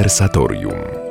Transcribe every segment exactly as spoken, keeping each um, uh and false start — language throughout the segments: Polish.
Konwersatorium.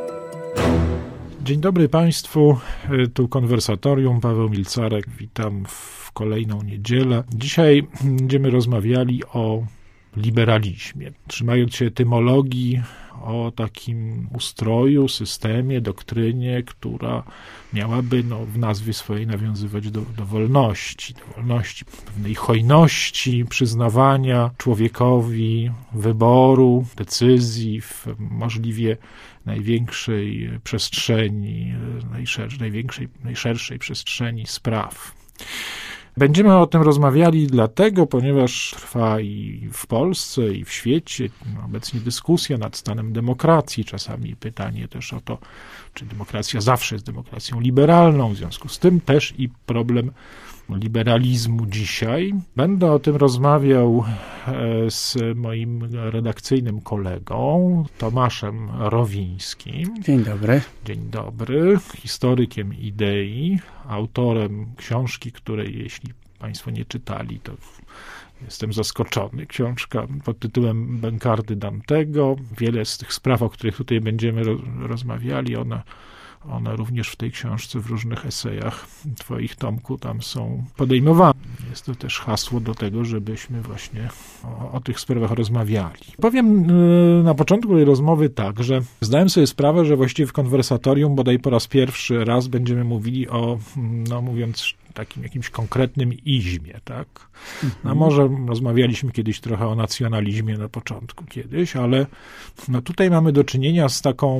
Dzień dobry Państwu, tu Konwersatorium, Paweł Milcarek, witam w kolejną niedzielę. Dzisiaj będziemy rozmawiali o liberalizmie, trzymając się etymologii, o takim ustroju, systemie, doktrynie, która miałaby no, w nazwie swojej nawiązywać do, do wolności, do wolności, pewnej hojności, przyznawania człowiekowi wyboru, decyzji w możliwie największej przestrzeni, najszer- największej, najszerszej przestrzeni spraw. Będziemy o tym rozmawiali dlatego, ponieważ trwa i w Polsce, i w świecie obecnie dyskusja nad stanem demokracji. Czasami pytanie też o to, czy demokracja zawsze jest demokracją liberalną. W związku z tym też i problem liberalizmu dzisiaj. Będę o tym rozmawiał z moim redakcyjnym kolegą, Tomaszem Rowińskim. Dzień dobry. Dzień dobry. Historykiem idei, autorem książki, której jeśli Państwo nie czytali, to jestem zaskoczony. Książka pod tytułem Bękardy Dantego. Wiele z tych spraw, o których tutaj będziemy rozmawiali, one One również w tej książce, w różnych esejach Twoich, Tomku, tam są podejmowane. Jest to też hasło do tego, żebyśmy właśnie o, o tych sprawach rozmawiali. Powiem yy, na początku tej rozmowy tak, że zdałem sobie sprawę, że właściwie w Konwersatorium bodaj po raz pierwszy raz będziemy mówili o, no mówiąc takim jakimś konkretnym izmie, tak? No może rozmawialiśmy kiedyś trochę o nacjonalizmie na początku kiedyś, ale no tutaj mamy do czynienia z taką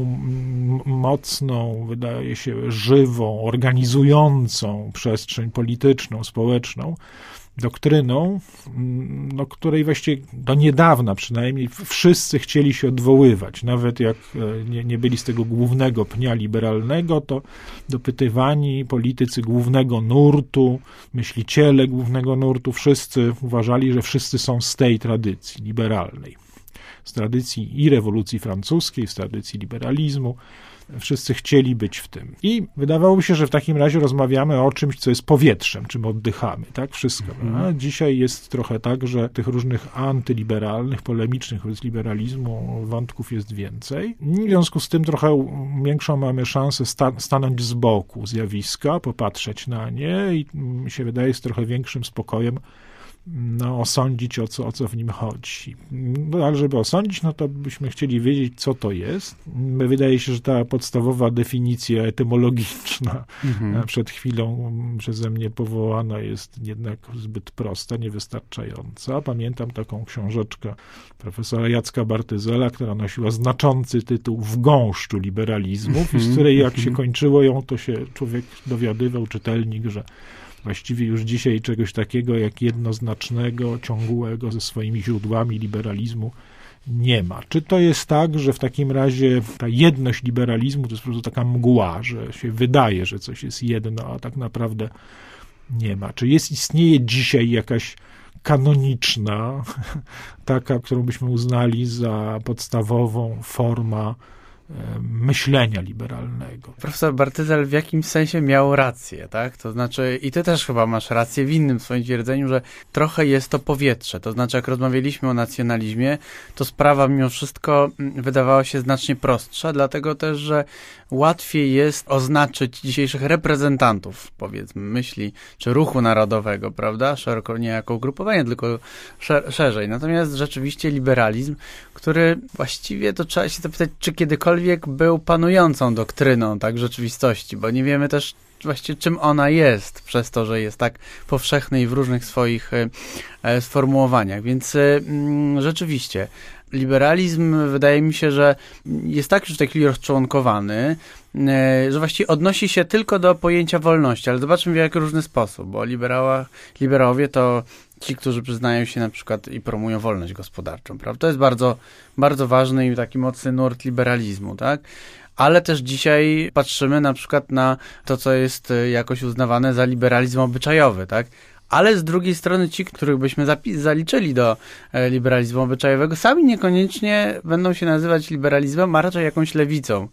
mocną, wydaje się, żywą, organizującą przestrzeń polityczną, społeczną, doktryną, no, której właściwie do niedawna przynajmniej wszyscy chcieli się odwoływać. Nawet jak nie, nie byli z tego głównego pnia liberalnego, to dopytywani politycy głównego nurtu, myśliciele głównego nurtu, wszyscy uważali, że wszyscy są z tej tradycji liberalnej. Z tradycji i rewolucji francuskiej, z tradycji liberalizmu. Wszyscy chcieli być w tym. I wydawało mi się, że w takim razie rozmawiamy o czymś, co jest powietrzem, czym oddychamy, tak? Wszystko. Mm. A dzisiaj jest trochę tak, że tych różnych antyliberalnych, polemicznych wobec liberalizmu wątków jest więcej. W związku z tym trochę większą mamy szansę sta- stanąć z boku zjawiska, popatrzeć na nie i mi się wydaje z trochę większym spokojem no, osądzić, o co, o co w nim chodzi. No, ale żeby osądzić, no to byśmy chcieli wiedzieć, co to jest. Wydaje się, że ta podstawowa definicja etymologiczna mhm. przed chwilą przeze mnie powołana jest jednak zbyt prosta, niewystarczająca. Pamiętam taką książeczkę profesora Jacka Bartyzela, która nosiła znaczący tytuł W gąszczu liberalizmów mhm. i z której jak się kończyło ją, to się człowiek dowiadywał, czytelnik, że właściwie już dzisiaj czegoś takiego jak jednoznacznego, ciągłego ze swoimi źródłami liberalizmu nie ma. Czy to jest tak, że w takim razie ta jedność liberalizmu to jest po prostu taka mgła, że się wydaje, że coś jest jedno, a tak naprawdę nie ma? Czy jest, istnieje dzisiaj jakaś kanoniczna, taka, którą byśmy uznali za podstawową formę myślenia liberalnego? Profesor Bartyzel w jakimś sensie miał rację, tak? To znaczy, i ty też chyba masz rację w innym swoim twierdzeniu, że trochę jest to powietrze. To znaczy, jak rozmawialiśmy o nacjonalizmie, to sprawa mimo wszystko wydawała się znacznie prostsza, dlatego też, że łatwiej jest oznaczyć dzisiejszych reprezentantów, powiedzmy, myśli, czy ruchu narodowego, prawda? Szeroko, nie jako ugrupowanie, tylko szer- szerzej. Natomiast rzeczywiście liberalizm, który właściwie to trzeba się zapytać, czy kiedykolwiek był panującą doktryną, tak, w rzeczywistości, bo nie wiemy też właściwie czym ona jest, przez to, że jest tak powszechny i w różnych swoich e, sformułowaniach. Więc e, m, rzeczywiście liberalizm wydaje mi się, że jest tak już w tej chwili rozczłonkowany, e, że właściwie odnosi się tylko do pojęcia wolności, ale zobaczmy w jak różny sposób, bo liberała, liberałowie to ci, którzy przyznają się na przykład i promują wolność gospodarczą, prawda? To jest bardzo, bardzo ważny i taki mocny nurt liberalizmu, tak? Ale też dzisiaj patrzymy na przykład na to, co jest jakoś uznawane za liberalizm obyczajowy, tak? Ale z drugiej strony ci, których byśmy zapi- zaliczyli do e, liberalizmu obyczajowego, sami niekoniecznie będą się nazywać liberalizmem, a raczej jakąś lewicą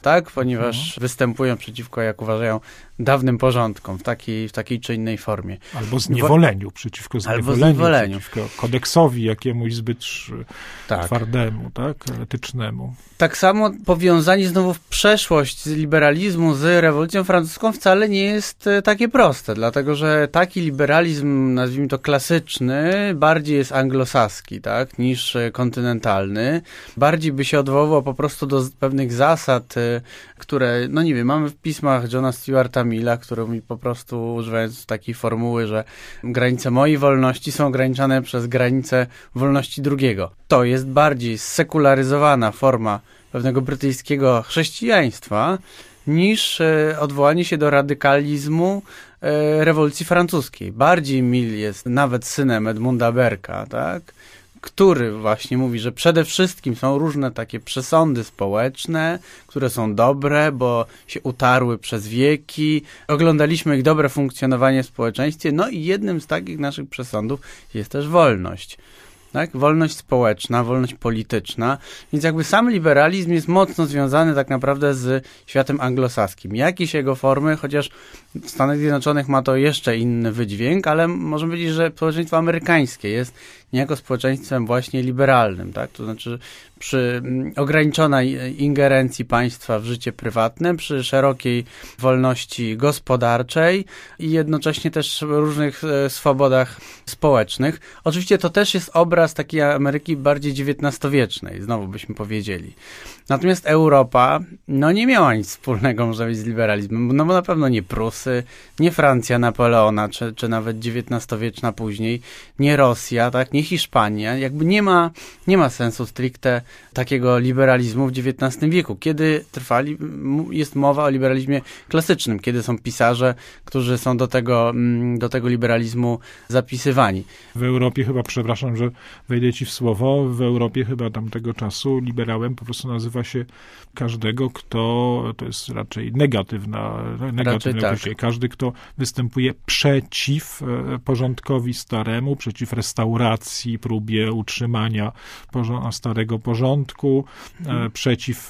tak? Ponieważ mhm. występują przeciwko, jak uważają, dawnym porządkom w takiej, w takiej czy innej formie. Albo zniewoleniu, przeciwko zniewoleniu, Albo zniewoleniu. przeciwko kodeksowi jakiemuś zbyt tak. twardemu, tak? etycznemu. Tak samo powiązanie znowu w przeszłość z liberalizmu z rewolucją francuską wcale nie jest takie proste, dlatego że taki liberalizm, nazwijmy to klasyczny, bardziej jest anglosaski, tak, niż kontynentalny. Bardziej by się odwoływał po prostu do pewnych zasad, które, no nie wiem, mamy w pismach Johna Stuarta Milla, który mi po prostu, używając takiej formuły, że granice mojej wolności są ograniczane przez granice wolności drugiego. To jest bardziej sekularyzowana forma pewnego brytyjskiego chrześcijaństwa niż e, odwołanie się do radykalizmu e, rewolucji francuskiej. Bardziej Mill jest nawet synem Edmunda Burke'a, tak? Który właśnie mówi, że przede wszystkim są różne takie przesądy społeczne, które są dobre, bo się utarły przez wieki. Oglądaliśmy ich dobre funkcjonowanie w społeczeństwie, no i jednym z takich naszych przesądów jest też wolność. Tak? Wolność społeczna, wolność polityczna, więc jakby sam liberalizm jest mocno związany tak naprawdę z światem anglosaskim. Jakieś jego formy, chociaż w Stanach Zjednoczonych ma to jeszcze inny wydźwięk, ale możemy powiedzieć, że społeczeństwo amerykańskie jest niejako społeczeństwem właśnie liberalnym, tak? To znaczy przy ograniczonej ingerencji państwa w życie prywatne, przy szerokiej wolności gospodarczej i jednocześnie też różnych swobodach społecznych. Oczywiście to też jest obraz takiej Ameryki bardziej dziewiętnastowiecznej, znowu byśmy powiedzieli. Natomiast Europa, no nie miała nic wspólnego, może być, z liberalizmem, no bo na pewno nie Prusy, nie Francja Napoleona, czy, czy nawet dziewiętnastowieczna później, nie Rosja, tak, nie Hiszpania, jakby nie ma, nie ma sensu stricte takiego liberalizmu w dziewiętnastym wieku, kiedy trwali, jest mowa o liberalizmie klasycznym, kiedy są pisarze, którzy są do tego, do tego liberalizmu zapisywani. W Europie chyba, przepraszam, że wejdę ci w słowo, w Europie chyba tamtego czasu liberałem po prostu nazywa się każdego, kto, to jest raczej negatywna, negatywne tak. określenie, każdy, kto występuje przeciw porządkowi staremu, przeciw restauracji, próbie utrzymania porząd- starego porządku, hmm. przeciw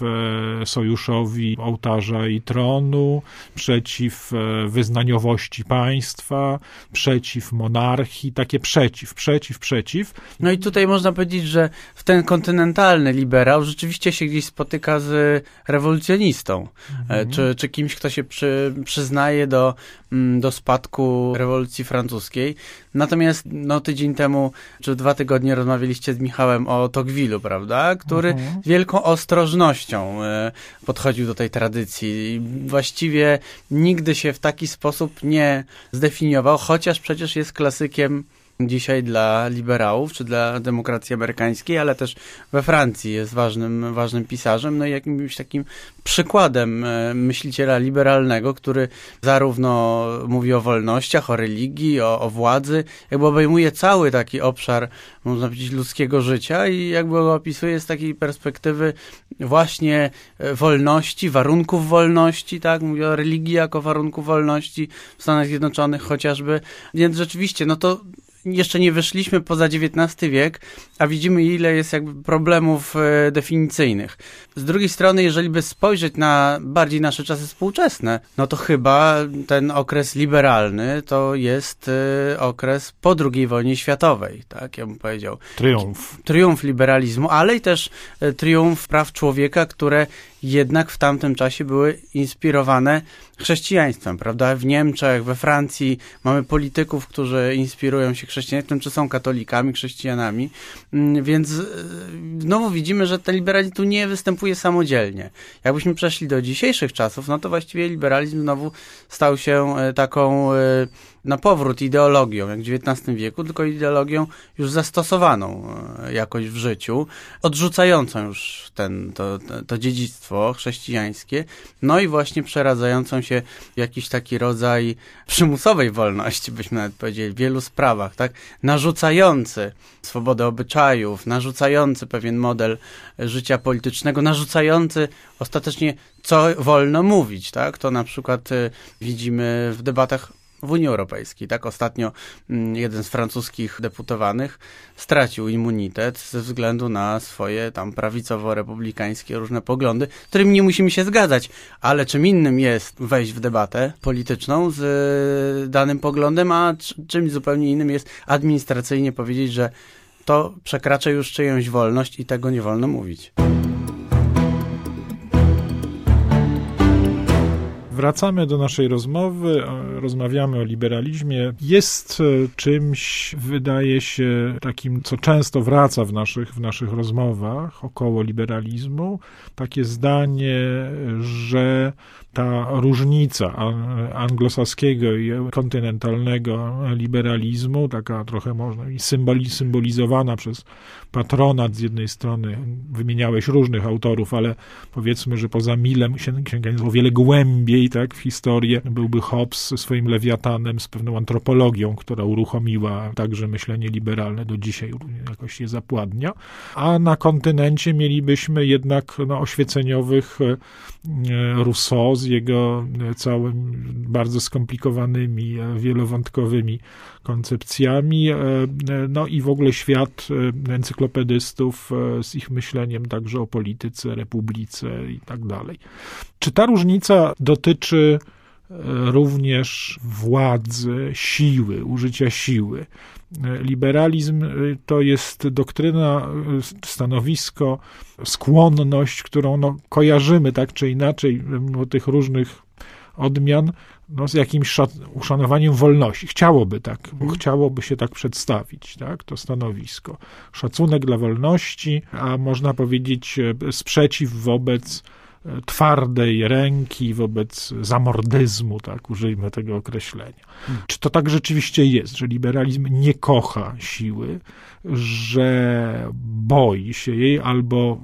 sojuszowi ołtarza i tronu, przeciw wyznaniowości państwa, przeciw monarchii, takie przeciw, przeciw, przeciw. No i tutaj można powiedzieć, że w ten kontynentalny liberał rzeczywiście się gdzieś spotyka z rewolucjonistą, mhm. czy, czy kimś, kto się przy, przyznaje do, do spadku rewolucji francuskiej. Natomiast no, tydzień temu, czy dwa tygodnie rozmawialiście z Michałem o Tocqueville'u, prawda? Który mhm. z wielką ostrożnością podchodził do tej tradycji. Właściwie nigdy się w taki sposób nie zdefiniował, chociaż przecież jest klasykiem dzisiaj dla liberałów, czy dla demokracji amerykańskiej, ale też we Francji jest ważnym, ważnym pisarzem, no i jakimś takim przykładem myśliciela liberalnego, który zarówno mówi o wolnościach, o religii, o, o władzy, jakby obejmuje cały taki obszar, można powiedzieć, ludzkiego życia i jakby go opisuje z takiej perspektywy właśnie wolności, warunków wolności, tak, mówi o religii jako warunku wolności w Stanach Zjednoczonych chociażby, więc rzeczywiście, no to jeszcze nie wyszliśmy poza dziewiętnasty wiek, a widzimy, ile jest jakby problemów e, definicyjnych. Z drugiej strony, jeżeli by spojrzeć na bardziej nasze czasy współczesne, no to chyba ten okres liberalny to jest e, okres po drugiej wojnie światowej, tak, ja bym powiedział. Triumf. Triumf liberalizmu, ale i też e, triumf praw człowieka, które jednak w tamtym czasie były inspirowane chrześcijaństwem, prawda? W Niemczech, we Francji mamy polityków, którzy inspirują się chrześcijaństwem, czy są katolikami, chrześcijanami, więc znowu widzimy, że ten liberalizm tu nie występuje samodzielnie. Jakbyśmy przeszli do dzisiejszych czasów, no to właściwie liberalizm znowu stał się taką na powrót ideologią, jak w dziewiętnastym wieku, tylko ideologią już zastosowaną jakoś w życiu, odrzucającą już ten, to, to dziedzictwo chrześcijańskie, no i właśnie przeradzającą się w jakiś taki rodzaj przymusowej wolności, byśmy nawet powiedzieli, w wielu sprawach, tak? Narzucający swobodę obyczajów, narzucający pewien model życia politycznego, narzucający ostatecznie, co wolno mówić, tak? To na przykład widzimy w debatach w Unii Europejskiej. Tak ostatnio jeden z francuskich deputowanych stracił immunitet ze względu na swoje tam prawicowo-republikańskie różne poglądy, z którymi nie musimy się zgadzać, ale czym innym jest wejść w debatę polityczną z danym poglądem, a czymś zupełnie innym jest administracyjnie powiedzieć, że to przekracza już czyjąś wolność i tego nie wolno mówić. Wracamy do naszej rozmowy, rozmawiamy o liberalizmie. Jest czymś, wydaje się, takim, co często wraca w naszych, w naszych rozmowach około liberalizmu, takie zdanie, że ta różnica anglosaskiego i kontynentalnego liberalizmu, taka trochę można i symboli, symbolizowana przez patronat z jednej strony, wymieniałeś różnych autorów, ale powiedzmy, że poza Millem sięgając o wiele głębiej, tak, w historię, byłby Hobbes ze swoim Lewiatanem, z pewną antropologią, która uruchomiła także myślenie liberalne, do dzisiaj jakoś je zapładnia, a na kontynencie mielibyśmy jednak no, oświeceniowych Rousseau z jego całym bardzo skomplikowanymi, wielowątkowymi koncepcjami, no i w ogóle świat encyklopedystów z ich myśleniem także o polityce, republice i tak dalej. Czy ta różnica dotyczy również władzy, siły, użycia siły? Liberalizm to jest doktryna, stanowisko, skłonność, którą no, kojarzymy tak czy inaczej, mimo tych różnych odmian, no, z jakimś szat, uszanowaniem wolności. Chciałoby tak, bo chciałoby się tak przedstawić, tak, to stanowisko. Szacunek dla wolności, a można powiedzieć sprzeciw wobec twardej ręki, wobec zamordyzmu, tak, użyjmy tego określenia. Hmm. Czy to tak rzeczywiście jest, że liberalizm nie kocha siły, że boi się jej albo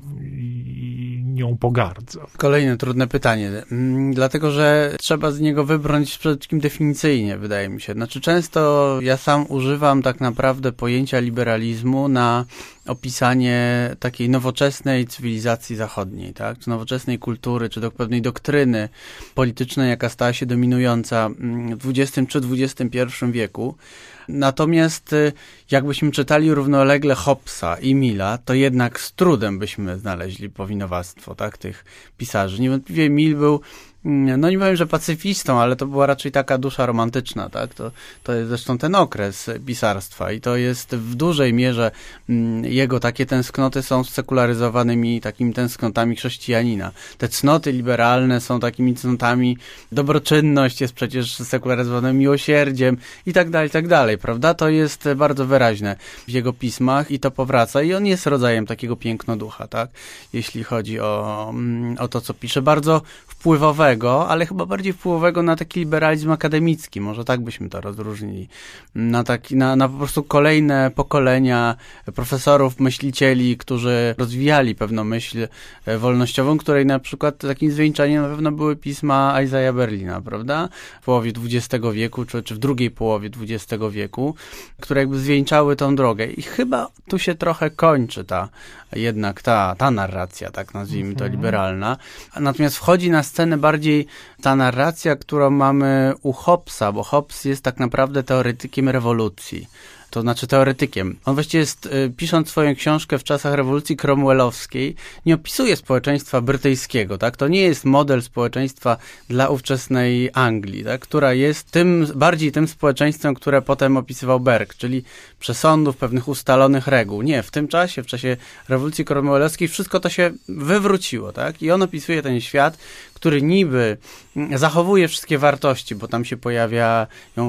nią pogardza? Kolejne trudne pytanie, dlatego że trzeba z niego wybrnąć przede wszystkim definicyjnie, wydaje mi się. Znaczy często ja sam używam tak naprawdę pojęcia liberalizmu na opisanie takiej nowoczesnej cywilizacji zachodniej, tak? Czy nowoczesnej kultury, czy do pewnej doktryny politycznej, jaka stała się dominująca w dwudziestym czy dwudziestym pierwszym wieku. Natomiast jakbyśmy czytali równolegle Hobbesa i Milla, to jednak z trudem byśmy znaleźli powinowactwo, tak, tych pisarzy. Niewątpliwie Mill był, no nie powiem, że pacyfistą, ale to była raczej taka dusza romantyczna, tak? To, to jest zresztą ten okres pisarstwa i to jest w dużej mierze jego takie tęsknoty są sekularyzowanymi takimi tęsknotami chrześcijanina. Te cnoty liberalne są takimi cnotami, dobroczynność jest przecież sekularyzowana miłosierdziem i tak dalej, i tak dalej, prawda? To jest bardzo wyraźne w jego pismach i to powraca i on jest rodzajem takiego pięknoducha, tak? Jeśli chodzi o, o to, co pisze. Bardzo wpływowego, ale chyba bardziej wpływowego na taki liberalizm akademicki, może tak byśmy to rozróżnili, na, taki, na, na po prostu kolejne pokolenia profesorów, myślicieli, którzy rozwijali pewną myśl wolnościową, której na przykład takim zwieńczeniem na pewno były pisma Isaiah Berlina, prawda? W połowie dwudziestego wieku, czy, czy w drugiej połowie dwudziestego wieku, które jakby zwieńczały tą drogę i chyba tu się trochę kończy ta, jednak ta, ta narracja, tak nazwijmy to, liberalna. Natomiast wchodzi na scenę bardziej ta narracja, którą mamy u Hobbesa, bo Hobbes jest tak naprawdę teoretykiem rewolucji. To znaczy teoretykiem. On właściwie jest, pisząc swoją książkę w czasach rewolucji cromwellowskiej, nie opisuje społeczeństwa brytyjskiego, tak? To nie jest model społeczeństwa dla ówczesnej Anglii, tak? Która jest tym, bardziej tym społeczeństwem, które potem opisywał Burke, czyli przesądów, pewnych ustalonych reguł. Nie, w tym czasie, w czasie rewolucji cromwellowskiej wszystko to się wywróciło, tak? I on opisuje ten świat, który niby zachowuje wszystkie wartości, bo tam się pojawiają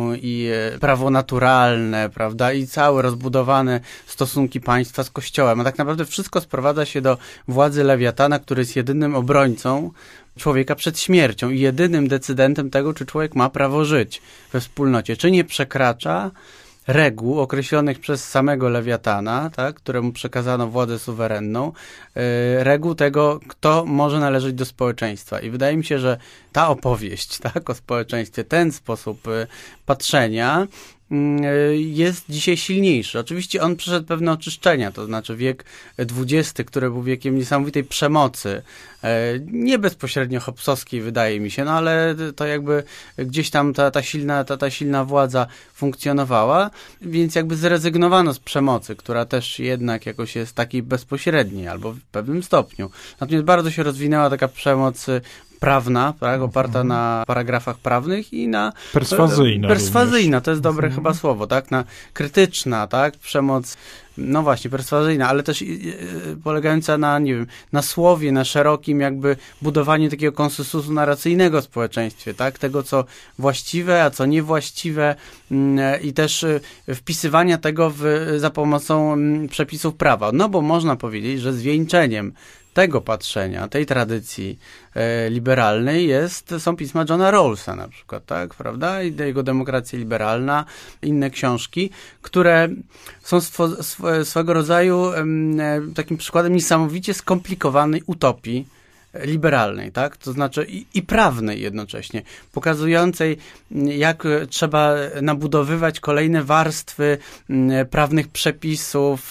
i prawo naturalne, prawda, i całe rozbudowane stosunki państwa z Kościołem, a tak naprawdę wszystko sprowadza się do władzy Lewiatana, który jest jedynym obrońcą człowieka przed śmiercią i jedynym decydentem tego, czy człowiek ma prawo żyć we wspólnocie, czy nie przekracza reguł określonych przez samego Lewiatana, tak, któremu przekazano władzę suwerenną, yy, reguł tego, kto może należeć do społeczeństwa. I wydaje mi się, że ta opowieść, tak, o społeczeństwie, ten sposób patrzenia jest dzisiaj silniejszy. Oczywiście on przeszedł pewne oczyszczenia, to znaczy wiek dwudziesty, który był wiekiem niesamowitej przemocy, nie bezpośrednio hobbesowskiej, wydaje mi się, no ale to jakby gdzieś tam ta, ta, silna, ta, ta silna władza funkcjonowała, więc jakby zrezygnowano z przemocy, która też jednak jakoś jest takiej bezpośredniej, albo w pewnym stopniu. Natomiast bardzo się rozwinęła taka przemoc prawna, tak, oparta na paragrafach prawnych i na... Perswazyjna. Perswazyjna, to jest dobre mhm. chyba słowo, tak? Na krytyczna, tak? Przemoc, no właśnie, perswazyjna, ale też yy, polegająca na, nie wiem, na słowie, na szerokim jakby budowaniu takiego konsensusu narracyjnego w społeczeństwie, tak? Tego, co właściwe, a co niewłaściwe yy, i też yy, wpisywania tego w, za pomocą yy, przepisów prawa. No bo można powiedzieć, że zwieńczeniem tego patrzenia, tej tradycji e, liberalnej jest, są pisma Johna Rawlsa na przykład, tak, prawda? I jego Demokracja Liberalna, inne książki, które są swo, sw, swego rodzaju e, takim przykładem niesamowicie skomplikowanej utopii liberalnej, tak? To znaczy i, i prawnej jednocześnie, pokazującej, jak trzeba nabudowywać kolejne warstwy prawnych przepisów,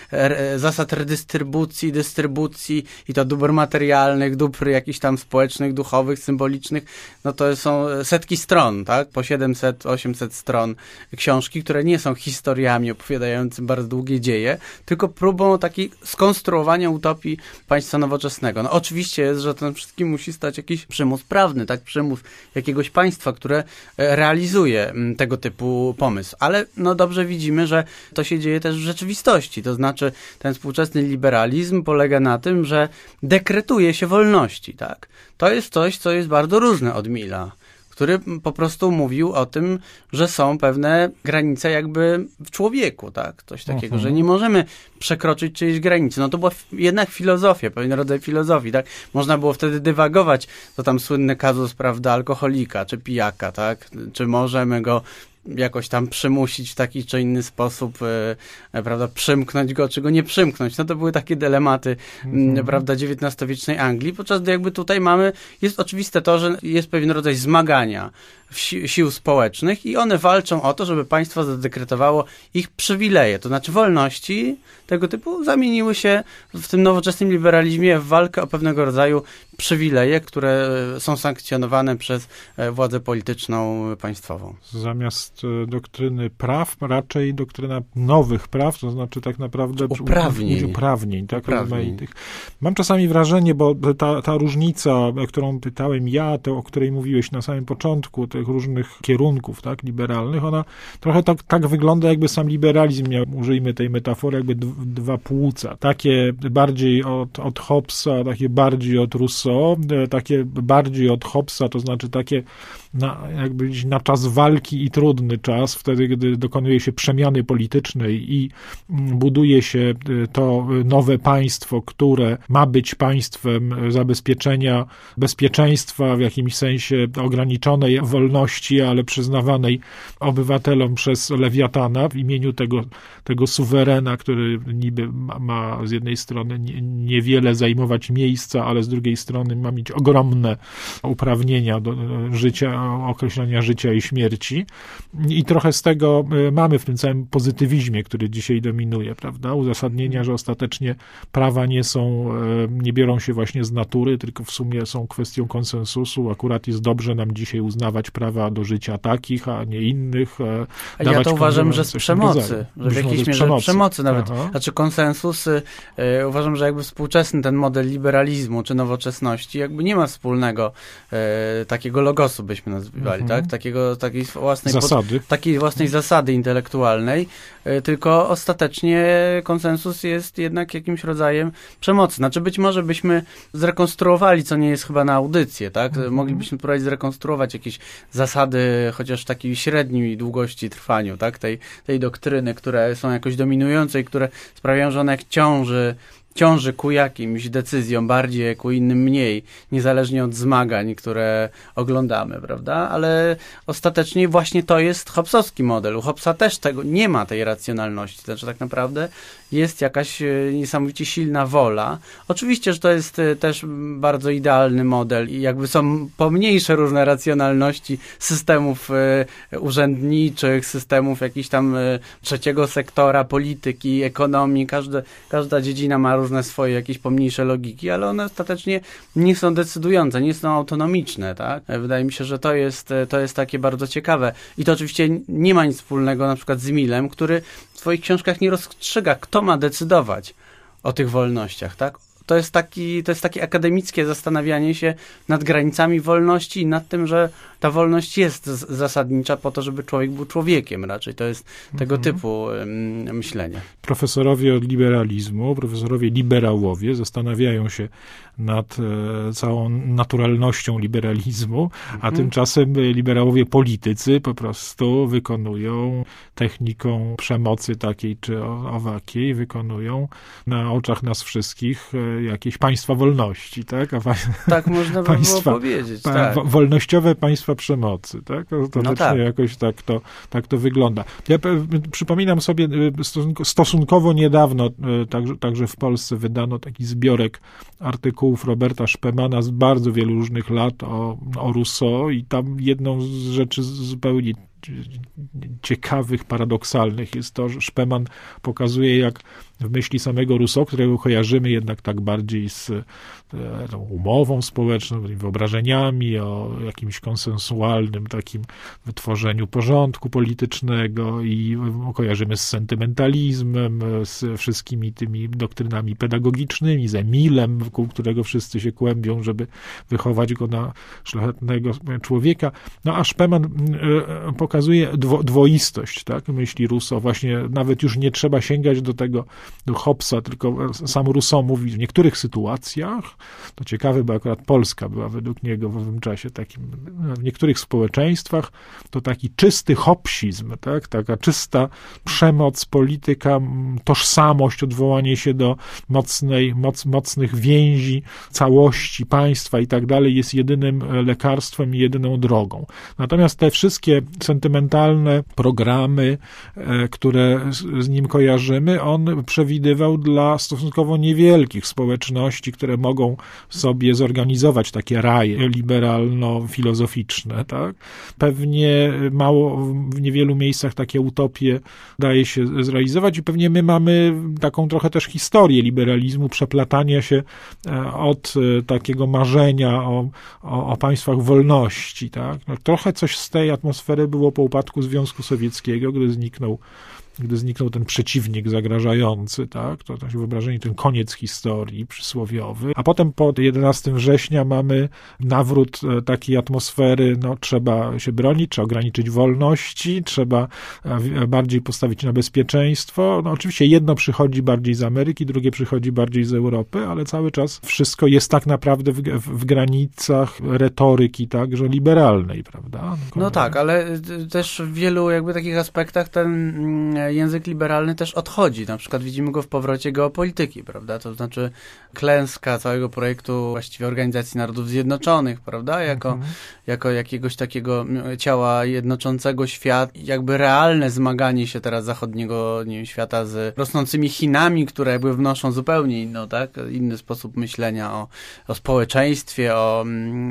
zasad redystrybucji, dystrybucji i to dóbr materialnych, dóbr jakichś tam społecznych, duchowych, symbolicznych. No to są setki stron, tak? Po siedemset osiemset stron książki, które nie są historiami opowiadającymi bardzo długie dzieje, tylko próbą takiej skonstruowania utopii państwa nowoczesnego. No oczywiście jest, że ten wszystkim musi stać jakiś przymus prawny, tak, przymus jakiegoś państwa, które realizuje tego typu pomysł. Ale no dobrze widzimy, że to się dzieje też w rzeczywistości. To znaczy ten współczesny liberalizm polega na tym, że dekretuje się wolności, tak. To jest coś, co jest bardzo różne od Milla, który po prostu mówił o tym, że są pewne granice jakby w człowieku, tak? Coś takiego, uh-huh. że nie możemy przekroczyć czyjejś granicy. No to była jednak filozofia, pewien rodzaj filozofii, tak? Można było wtedy dywagować, to tam słynny kazus, prawda, alkoholika czy pijaka, tak? Czy możemy go jakoś tam przymusić w taki czy inny sposób, e, prawda, przymknąć go, czy go nie przymknąć. No to były takie dylematy, mm-hmm. prawda, dziewiętnastowiecznej Anglii, podczas gdy jakby tutaj mamy, jest oczywiste to, że jest pewien rodzaj zmagania si- sił społecznych i one walczą o to, żeby państwo zadekretowało ich przywileje, to znaczy wolności tego typu zamieniły się w tym nowoczesnym liberalizmie w walkę o pewnego rodzaju przywileje, które są sankcjonowane przez władzę polityczną państwową. Zamiast doktryny praw, raczej doktryna nowych praw, to znaczy tak naprawdę uprawnień, uprawnień, tak, rozmaitych. Mam czasami wrażenie, bo ta, ta różnica, którą pytałem ja, to, o której mówiłeś na samym początku, tych różnych kierunków, tak, liberalnych, ona trochę tak, tak wygląda, jakby sam liberalizm miał, użyjmy tej metafory, jakby d- dwa płuca. Takie bardziej od, od Hobbesa, takie bardziej od Rousseau, takie bardziej od Hobbesa, to znaczy takie na, jakby na czas walki i trudny czas, wtedy, gdy dokonuje się przemiany politycznej i buduje się to nowe państwo, które ma być państwem zabezpieczenia bezpieczeństwa, w jakimś sensie ograniczonej wolności, ale przyznawanej obywatelom przez Lewiatana w imieniu tego, tego suwerena, który niby ma, ma z jednej strony nie, niewiele zajmować miejsca, ale z drugiej strony ma mieć ogromne uprawnienia do życia, określenia życia i śmierci. I trochę z tego mamy w tym całym pozytywizmie, który dzisiaj dominuje, prawda? Uzasadnienia, że ostatecznie prawa nie są, nie biorą się właśnie z natury, tylko w sumie są kwestią konsensusu. Akurat jest dobrze nam dzisiaj uznawać prawa do życia takich, a nie innych. Ja to uważam, że z przemocy, że w jakiejś mierze przemocy. przemocy nawet. Aha. Znaczy konsensus, y, uważam, że jakby współczesny ten model liberalizmu czy nowoczesności jakby nie ma wspólnego y, takiego logosu, byśmy nazywali, mhm. tak? Takiego, takiej własnej zasady. Pod, takiej własnej zasady intelektualnej, y, tylko ostatecznie konsensus jest jednak jakimś rodzajem przemocy. Znaczy być może byśmy zrekonstruowali, co nie jest chyba na audycję, tak? Mhm. Moglibyśmy próbować zrekonstruować jakieś zasady, chociaż w takiej średniej długości trwaniu, tak? Tej, tej doktryny, które są jakoś dominujące i które sprawiają, że ona jak ciąży ciąży ku jakimś decyzjom bardziej, ku innym mniej, niezależnie od zmagań, które oglądamy, prawda? Ale ostatecznie właśnie to jest hobbesowski model. U Hobbesa też tego nie ma tej racjonalności. Znaczy tak naprawdę jest jakaś niesamowicie silna wola. Oczywiście, że to jest też bardzo idealny model i jakby są pomniejsze różne racjonalności systemów urzędniczych, systemów jakichś tam trzeciego sektora, polityki, ekonomii. Każde, każda dziedzina ma różne swoje jakieś pomniejsze logiki, ale one ostatecznie nie są decydujące, nie są autonomiczne, tak? Wydaje mi się, że to jest, to jest takie bardzo ciekawe. I to oczywiście nie ma nic wspólnego na przykład z Emilem, który w swoich książkach nie rozstrzyga, kto ma decydować o tych wolnościach, tak? To jest, taki, to jest takie akademickie zastanawianie się nad granicami wolności i nad tym, że ta wolność jest z- zasadnicza po to, żeby człowiek był człowiekiem raczej. To jest tego mhm. typu um, myślenie. Profesorowie od liberalizmu, profesorowie liberałowie zastanawiają się nad e, całą naturalnością liberalizmu, mhm. a tymczasem liberałowie politycy po prostu wykonują techniką przemocy takiej czy owakiej, wykonują na oczach nas wszystkich e, jakieś państwa wolności, tak? A pa- tak można by państwa, było powiedzieć. Pa- tak. Wolnościowe państwa przemocy, tak? Ostatecznie no tak. jakoś tak to, tak to wygląda. Ja p- przypominam sobie, stosunkowo, stosunkowo niedawno, także, także w Polsce wydano taki zbiorek artykułów Roberta Szpemana z bardzo wielu różnych lat o, o Rousseau i tam jedną z rzeczy zupełnie ciekawych, paradoksalnych jest to, że Szpeman pokazuje, jak w myśli samego Rousseau, którego kojarzymy jednak tak bardziej z e, tą umową społeczną, wyobrażeniami o jakimś konsensualnym takim wytworzeniu porządku politycznego i kojarzymy z sentymentalizmem, z wszystkimi tymi doktrynami pedagogicznymi, z Emilem, wokół którego wszyscy się kłębią, żeby wychować go na szlachetnego człowieka. No a Szpeman e, pokazuje dwo, dwoistość, tak, myśli Rousseau. Właśnie nawet już nie trzeba sięgać do tego do Hobbesa, tylko sam Rousseau mówi w niektórych sytuacjach, to ciekawe, bo akurat Polska była według niego w owym czasie takim, w niektórych społeczeństwach to taki czysty hobbesizm, tak? Taka czysta przemoc, polityka, tożsamość, odwołanie się do mocnej, moc, mocnych więzi, całości państwa i tak dalej jest jedynym lekarstwem i jedyną drogą. Natomiast te wszystkie sentymentalne programy, które z, z nim kojarzymy, on przewidywał dla stosunkowo niewielkich społeczności, które mogą sobie zorganizować takie raje liberalno-filozoficzne, tak? Pewnie mało, w niewielu miejscach takie utopie daje się zrealizować i pewnie my mamy taką trochę też historię liberalizmu, przeplatania się od takiego marzenia o, o, o państwach wolności, tak? No, trochę coś z tej atmosfery było po upadku Związku Sowieckiego, gdy zniknął gdy zniknął ten przeciwnik zagrażający, tak, to takie wyobrażenie, ten koniec historii przysłowiowy, a potem po jedenastego września mamy nawrót takiej atmosfery, no trzeba się bronić, trzeba ograniczyć wolności, trzeba bardziej postawić na bezpieczeństwo. No oczywiście jedno przychodzi bardziej z Ameryki, drugie przychodzi bardziej z Europy, ale cały czas wszystko jest tak naprawdę w, w, w granicach retoryki także liberalnej, prawda? No, no tak, ale też w wielu jakby takich aspektach ten język liberalny też odchodzi. Na przykład widzimy go w powrocie geopolityki, prawda? To znaczy klęska całego projektu właściwie Organizacji Narodów Zjednoczonych, prawda? Jako, mhm. jako jakiegoś takiego ciała jednoczącego świat. Jakby realne zmaganie się teraz zachodniego, nie wiem, świata z rosnącymi Chinami, które jakby wnoszą zupełnie inną, tak? Inny sposób myślenia o, o społeczeństwie, o,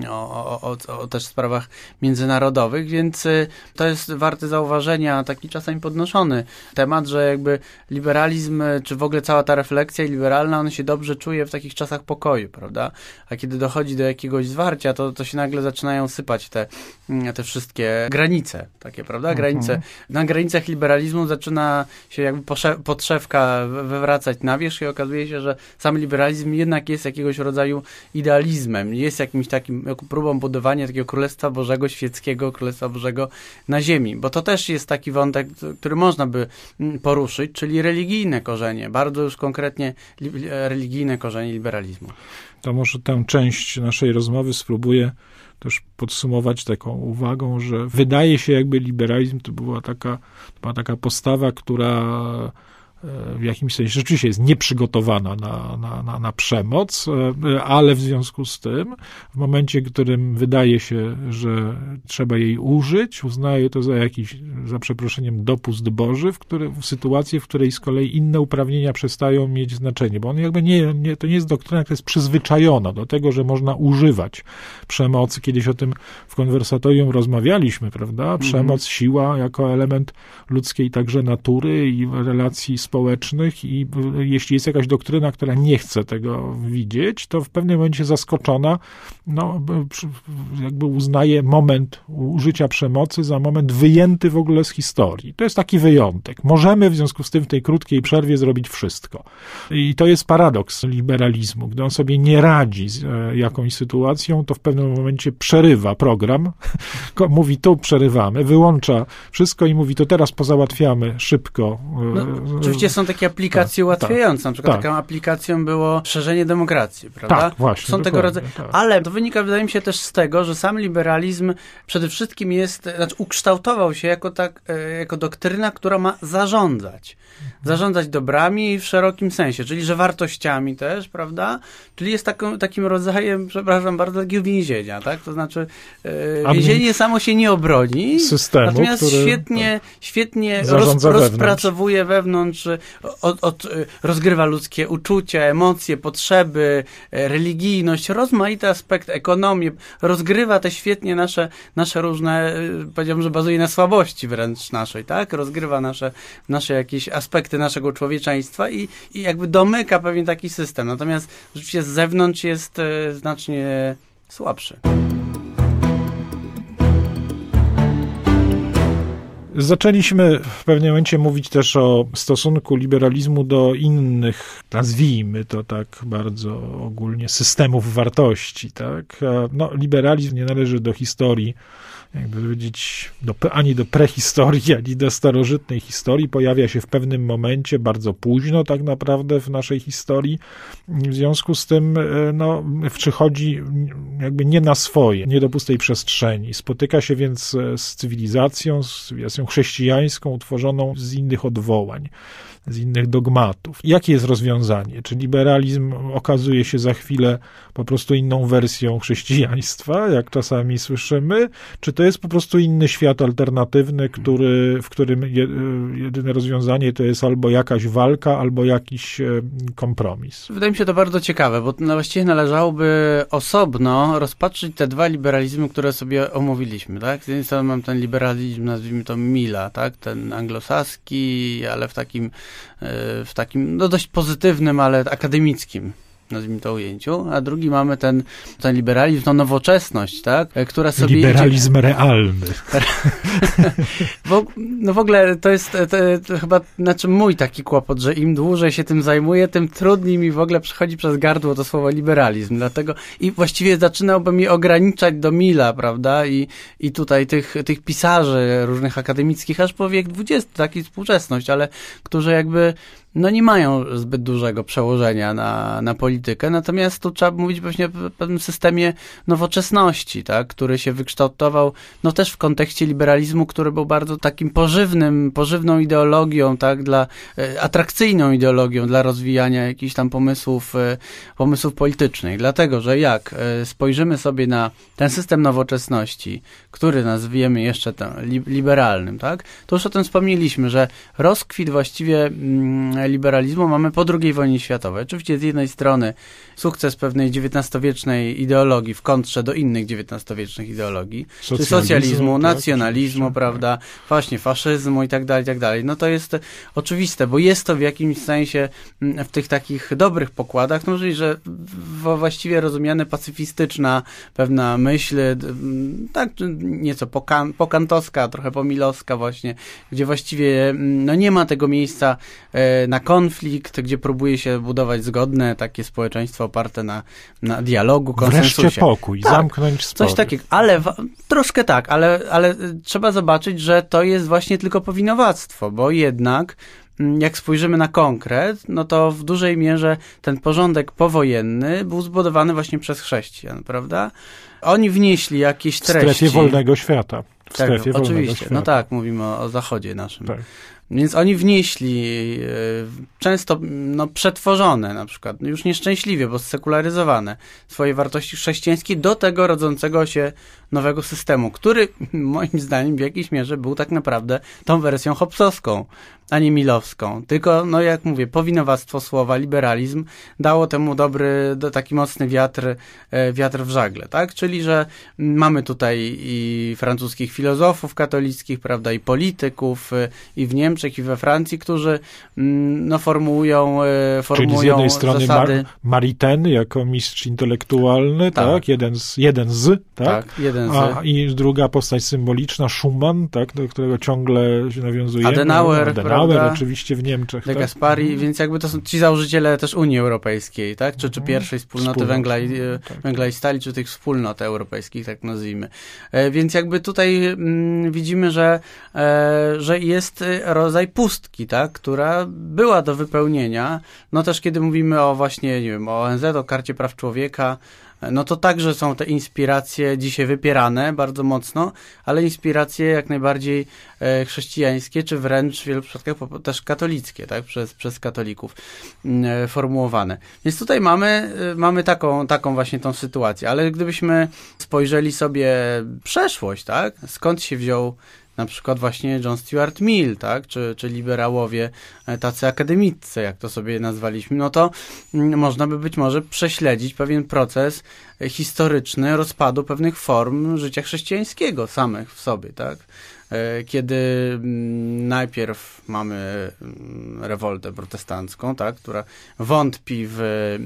o, o, o też sprawach międzynarodowych, więc to jest warte zauważenia, taki czasami podnoszony temat, że jakby liberalizm, czy w ogóle cała ta refleksja liberalna, on się dobrze czuje w takich czasach pokoju, prawda? A kiedy dochodzi do jakiegoś zwarcia, to, to się nagle zaczynają sypać te, te wszystkie granice, takie, prawda? Granice. Mhm. Na granicach liberalizmu zaczyna się jakby podszewka wywracać na wierzch i okazuje się, że sam liberalizm jednak jest jakiegoś rodzaju idealizmem, jest jakimś takim próbą budowania takiego Królestwa Bożego, świeckiego Królestwa Bożego na ziemi, bo to też jest taki wątek, który można by poruszyć, czyli religijne korzenie, bardzo już konkretnie li, religijne korzenie liberalizmu. To może tę część naszej rozmowy spróbuję też podsumować taką uwagą, że wydaje się, jakby liberalizm to była taka, to była taka postawa, która w jakimś sensie rzeczywiście jest nieprzygotowana na, na, na, na przemoc, ale w związku z tym, w momencie, w którym wydaje się, że trzeba jej użyć, uznaje to za jakiś, za przeproszeniem, dopust Boży, w, który, w sytuacji, w której z kolei inne uprawnienia przestają mieć znaczenie, bo on jakby nie, nie, to nie jest doktryna, która jest przyzwyczajona do tego, że można używać przemocy. Kiedyś o tym w konwersatorium rozmawialiśmy, prawda? Przemoc, mm-hmm. siła jako element ludzkiej także natury i relacji społecznych i jeśli jest jakaś doktryna, która nie chce tego widzieć, to w pewnym momencie zaskoczona, no, jakby uznaje moment użycia przemocy za moment wyjęty w ogóle z historii. To jest taki wyjątek. Możemy w związku z tym w tej krótkiej przerwie zrobić wszystko. I to jest paradoks liberalizmu. Gdy on sobie nie radzi z jakąś sytuacją, to w pewnym momencie przerywa program, mówi tu przerywamy, wyłącza wszystko i mówi to teraz pozałatwiamy szybko. No, oczywiście są takie aplikacje tak, ułatwiające. Na przykład tak. taką aplikacją było szerzenie demokracji, prawda? Tak, właśnie. Są tego rodzaju. Tak. Ale to wynika, wydaje mi się, też z tego, że sam liberalizm przede wszystkim jest, znaczy ukształtował się jako, tak, jako doktryna, która ma zarządzać. Zarządzać dobrami w szerokim sensie, czyli że wartościami też, prawda? Czyli jest taką, takim rodzajem, przepraszam bardzo, takiego więzienia, tak? To znaczy e, więzienie samo się nie obroni, systemu, natomiast który, świetnie, świetnie roz, rozpracowuje wewnątrz, od, od, rozgrywa ludzkie uczucia, emocje, potrzeby, religijność, rozmaite aspekty, ekonomię, rozgrywa te świetnie nasze, nasze różne, powiedziałbym, że bazuje na słabości wręcz naszej, tak? Rozgrywa nasze, nasze jakieś aspekty naszego człowieczeństwa i, i jakby domyka pewien taki system. Natomiast rzeczywiście z zewnątrz jest e, znacznie słabszy. Zaczęliśmy w pewnym momencie mówić też o stosunku liberalizmu do innych, nazwijmy to tak bardzo ogólnie, systemów wartości, tak? No, liberalizm nie należy do historii, jakby powiedzieć, do, ani do prehistorii, ani do starożytnej historii. Pojawia się w pewnym momencie, bardzo późno tak naprawdę w naszej historii. W związku z tym, no, przychodzi jakby nie na swoje, nie do pustej przestrzeni. Spotyka się więc z cywilizacją, z cywilizacją chrześcijańską, utworzoną z innych odwołań, z innych dogmatów. Jakie jest rozwiązanie? Czy liberalizm okazuje się za chwilę po prostu inną wersją chrześcijaństwa, jak czasami słyszymy, czy to jest po prostu inny świat alternatywny, który, w którym jedyne rozwiązanie to jest albo jakaś walka, albo jakiś kompromis? Wydaje mi się to bardzo ciekawe, bo właściwie należałoby osobno rozpatrzyć te dwa liberalizmy, które sobie omówiliśmy, tak? Z jednej strony mam ten liberalizm, nazwijmy to Milla, tak? Ten anglosaski, ale w takim w takim, no dość pozytywnym, ale akademickim, nazwijmy to ujęciu, a drugi mamy ten, ten liberalizm, no nowoczesność, tak, która sobie liberalizm idzie... realny. Bo, no w ogóle to jest to, to chyba, znaczy mój taki kłopot, że im dłużej się tym zajmuję, tym trudniej mi w ogóle przychodzi przez gardło to słowo liberalizm, dlatego i właściwie zaczynałbym je ograniczać do Milla, prawda, i, i tutaj tych, tych pisarzy różnych akademickich, aż po wiek dwudziesty, taki współczesność, ale którzy jakby no nie mają zbyt dużego przełożenia na, na politykę, natomiast tu trzeba mówić pewnie o pewnym systemie nowoczesności, tak, który się wykształtował, no też w kontekście liberalizmu, który był bardzo takim pożywnym, pożywną ideologią, tak, dla, e, atrakcyjną ideologią dla rozwijania jakichś tam pomysłów, e, pomysłów politycznych, dlatego, że jak e, spojrzymy sobie na ten system nowoczesności, który nazwiemy jeszcze ten li, liberalnym, tak, to już o tym wspomnieliśmy, że rozkwit właściwie mm, liberalizmu mamy po drugiej wojnie światowej. Oczywiście z jednej strony sukces pewnej dziewiętnastowiecznej ideologii w kontrze do innych dziewiętnastowiecznych ideologii, socjalizmu, czy socjalizmu, tak, nacjonalizmu, oczywiście, prawda, tak. właśnie faszyzmu i tak dalej, i tak dalej. No to jest oczywiste, bo jest to w jakimś sensie w tych takich dobrych pokładach, no czyli, że właściwie rozumiane pacyfistyczna pewna myśl, tak nieco pokan- pokantowska, trochę pomilowska właśnie, gdzie właściwie no nie ma tego miejsca na konflikt, gdzie próbuje się budować zgodne takie społeczeństwo oparte na, na dialogu, konsensusie. Wreszcie pokój, tak, zamknąć spory. Coś takiego, ale w, troszkę tak, ale, ale trzeba zobaczyć, że to jest właśnie tylko powinowactwo, bo jednak jak spojrzymy na konkret, no to w dużej mierze ten porządek powojenny był zbudowany właśnie przez chrześcijan, prawda? Oni wnieśli jakieś treści. W strefie wolnego świata. W tak, strefie oczywiście, wolnego świata. No tak, mówimy o, o zachodzie naszym. Tak. Więc oni wnieśli, często no, przetworzone na przykład, już nieszczęśliwie, bo sekularyzowane, swoje wartości chrześcijańskie do tego rodzącego się nowego systemu, który moim zdaniem w jakiejś mierze był tak naprawdę tą wersją hobbesowską, a nie millowską. Tylko, no jak mówię, powinowactwo słowa, liberalizm dało temu dobry, taki mocny wiatr, wiatr w żagle, tak? Czyli, że mamy tutaj i francuskich filozofów katolickich, prawda, i polityków, i w Niemczech, i we Francji, którzy no, formułują, formują Czyli z jednej strony zasady... Mar- Maritain jako mistrz intelektualny, tak, tak? Jeden, z, jeden z, tak? tak jeden z. A, i druga postać symboliczna, Schumann, tak, do którego ciągle się nawiązujemy. Adenauer, Adenauer prawda? Oczywiście w Niemczech. De tak? Gaspari, mhm. Więc jakby to są ci założyciele też Unii Europejskiej, tak? Czy, czy pierwszej wspólnoty Wspólnot, węgla i, tak. węgla i stali, czy tych wspólnot europejskich, tak nazwijmy. E, więc jakby tutaj mm, widzimy, że, e, że jest rodzaj pustki, tak? Która była do wypełnienia. No też kiedy mówimy o właśnie, nie wiem, o O N Z, o Karcie Praw Człowieka, no to także są te inspiracje dzisiaj wypierane bardzo mocno, ale inspiracje jak najbardziej e, chrześcijańskie, czy wręcz w wielu przypadkach też katolickie, tak, przez, przez katolików e, formułowane. Więc tutaj mamy, e, mamy taką, taką właśnie tą sytuację, ale gdybyśmy spojrzeli sobie przeszłość, tak, skąd się wziął na przykład właśnie John Stuart Mill, tak, czy, czy liberałowie tacy akademiccy, jak to sobie nazwaliśmy, no to mm, można by być może prześledzić pewien proces historyczny rozpadu pewnych form życia chrześcijańskiego samych w sobie, tak. Kiedy najpierw mamy rewoltę protestancką, tak, która wątpi w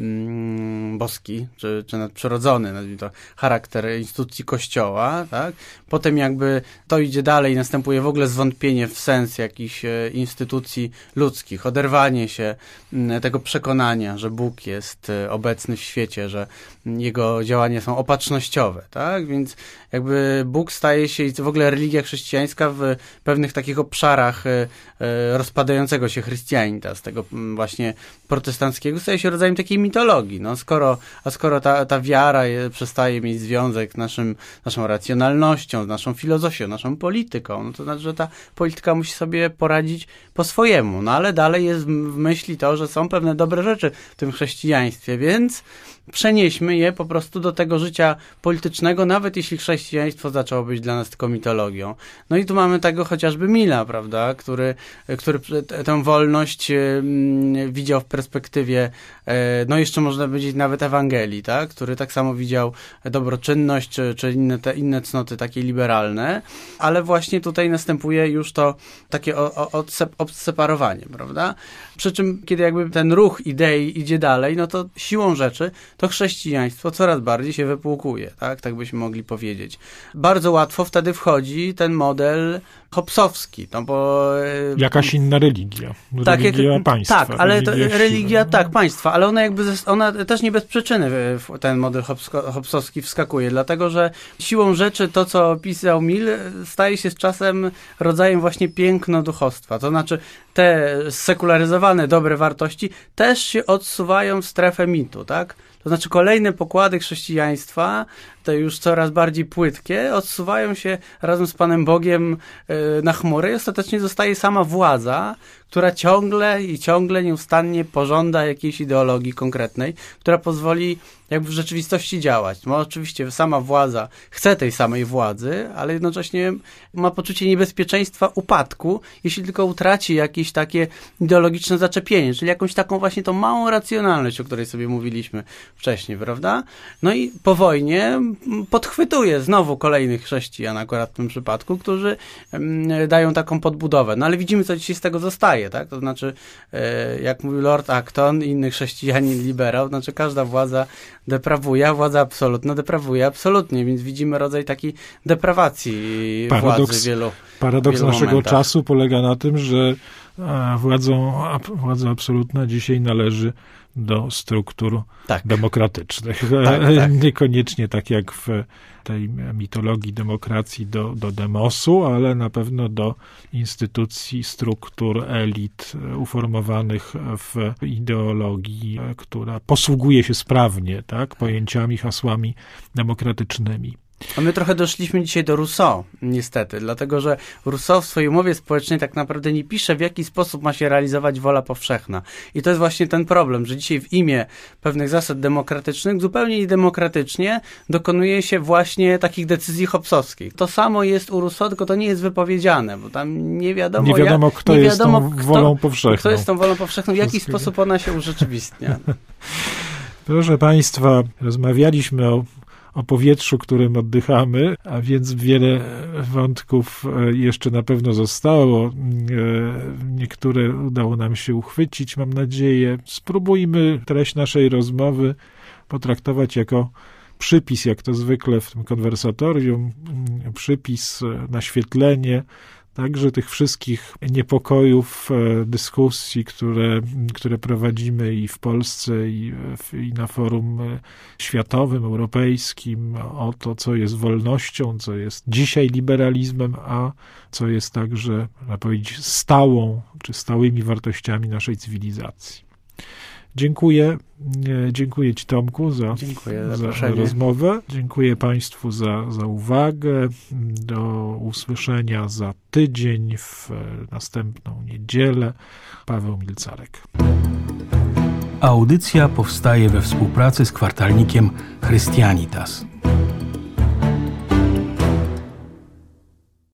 boski, czy, czy nadprzyrodzony, nazwijmy to, charakter instytucji Kościoła, tak. Potem jakby to idzie dalej, następuje w ogóle zwątpienie w sens jakichś instytucji ludzkich, oderwanie się tego przekonania, że Bóg jest obecny w świecie, że jego działania są opatrznościowe, tak, więc jakby Bóg staje się i w ogóle religia chrześcijańska w pewnych takich obszarach rozpadającego się chrystianita, z tego właśnie protestanckiego, staje się rodzajem takiej mitologii. No, skoro, a skoro ta, ta wiara je, przestaje mieć związek z naszym, naszą racjonalnością, z naszą filozofią, naszą polityką, no to znaczy, że ta polityka musi sobie poradzić po swojemu. No ale dalej jest w myśli to, że są pewne dobre rzeczy w tym chrześcijaństwie, więc przenieśmy je po prostu do tego życia politycznego, nawet jeśli chrześcijaństwo zaczęło być dla nas tylko mitologią. No i tu mamy tego chociażby Milla, prawda, który, który tę wolność widział w perspektywie, no jeszcze można powiedzieć nawet Ewangelii, tak, który tak samo widział dobroczynność, czy, czy inne, te inne cnoty takie liberalne, ale właśnie tutaj następuje już to takie odseparowanie, prawda? Przy czym, kiedy jakby ten ruch idei idzie dalej, no to siłą rzeczy to chrześcijaństwo coraz bardziej się wypłukuje, tak? Tak byśmy mogli powiedzieć. Bardzo łatwo wtedy wchodzi ten model hobbesowski, no bo... Jakaś inna religia. Tak, religia jak, państwa. Tak, ale religia, to, religia no. tak, państwa, ale ona jakby, ona też nie bez przyczyny w ten model hobbesowski wskakuje, dlatego, że siłą rzeczy to, co pisał Mill, staje się z czasem rodzajem właśnie piękno-duchostwa. To znaczy te sekularyzowane dobre wartości też się odsuwają w strefę mitu, tak? To znaczy kolejne pokłady chrześcijaństwa, te już coraz bardziej płytkie, odsuwają się razem z Panem Bogiem na chmury i ostatecznie zostaje sama władza, która ciągle i ciągle nieustannie pożąda jakiejś ideologii konkretnej, która pozwoli jakby w rzeczywistości działać. No oczywiście sama władza chce tej samej władzy, ale jednocześnie ma poczucie niebezpieczeństwa upadku, jeśli tylko utraci jakieś takie ideologiczne zaczepienie, czyli jakąś taką właśnie tą małą racjonalność, o której sobie mówiliśmy wcześniej, prawda? No i po wojnie podchwytuje znowu kolejnych chrześcijan akurat w tym przypadku, którzy dają taką podbudowę. No ale widzimy, co dzisiaj z tego zostaje, tak? To znaczy, jak mówił Lord Acton, inny chrześcijanin liberał, znaczy każda władza deprawuje, a władza absolutna deprawuje absolutnie, więc widzimy rodzaj takiej deprawacji Paradoks, władzy wielu Paradoks wielu naszego momentach. czasu polega na tym, że władzą, władza absolutna dzisiaj należy do struktur tak. demokratycznych. Tak, tak. Niekoniecznie tak jak w tej mitologii demokracji do, do demosu, ale na pewno do instytucji, struktur, elit uformowanych w ideologii, która posługuje się sprawnie, tak, pojęciami, hasłami demokratycznymi. A my trochę doszliśmy dzisiaj do Rousseau, niestety, dlatego że Rousseau w swojej umowie społecznej tak naprawdę nie pisze, w jaki sposób ma się realizować wola powszechna. I to jest właśnie ten problem, że dzisiaj w imię pewnych zasad demokratycznych zupełnie niedemokratycznie dokonuje się właśnie takich decyzji hobbesowskich. To samo jest u Rousseau, tylko to nie jest wypowiedziane, bo tam nie wiadomo, nie wiadomo jak, kto nie jest wiadomo, tą kto, wolą powszechną. Kto jest tą wolą powszechną, w jaki sposób ona się urzeczywistnia. Proszę Państwa, rozmawialiśmy o, o powietrzu, którym oddychamy, a więc wiele wątków jeszcze na pewno zostało. Niektóre udało nam się uchwycić, mam nadzieję. Spróbujmy treść naszej rozmowy potraktować jako przypis, jak to zwykle w tym konwersatorium, przypis, naświetlenie, także tych wszystkich niepokojów, dyskusji, które, które prowadzimy i w Polsce, i, w, i na forum światowym, europejskim, o to, co jest wolnością, co jest dzisiaj liberalizmem, a co jest także, można powiedzieć, stałą, czy stałymi wartościami naszej cywilizacji. Dziękuję. Dziękuję Ci, Tomku, za, Dziękuję za, za rozmowę. Dziękuję Państwu za, za uwagę. Do usłyszenia za tydzień w następną niedzielę. Paweł Milcarek. Audycja powstaje we współpracy z kwartalnikiem Christianitas.